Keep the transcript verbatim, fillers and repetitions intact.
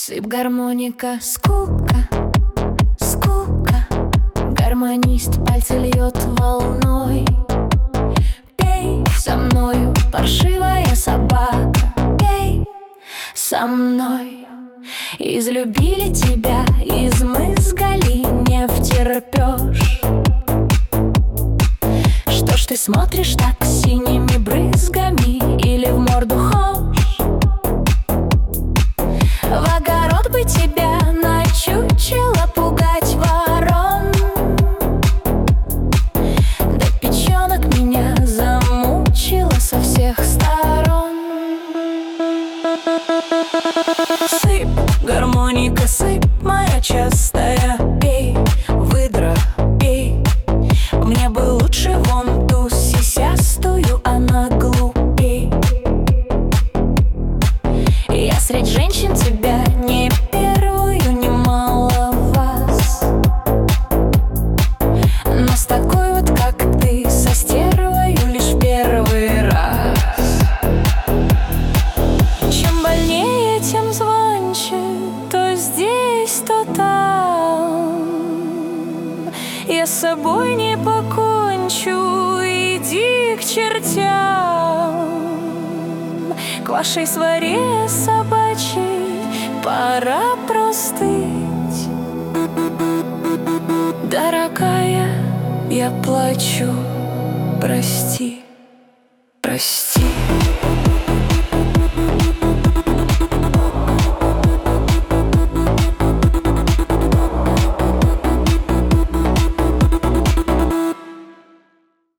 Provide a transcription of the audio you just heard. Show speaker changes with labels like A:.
A: Сыпь гармоника, скука, скука. Гармонист пальцы льет волной. Пей со мною, паршивая собака, пей со мной. Излюбили тебя, измызгали, не втерпешь. Что ж ты смотришь так синими брызгами, или в морду хошь? В огород бы тебя на чучело пугать ворон. Да печенок меня замучила со всех сторон. Сыпь, гармоника, сыпь моя частая, пей, выдра, пей. Мне бы лучше вон ту сисястую, она глупей. Я средь женщин тебя не первую, немало вас, но с такой вот, как ты, со стервою лишь в первый раз. Чем больнее, тем звонче, то здесь, то там. Я с собой не покончу, иди к чертям. К вашей своре собачьей пора простыть. Дорогая, я плачу, прости, прости.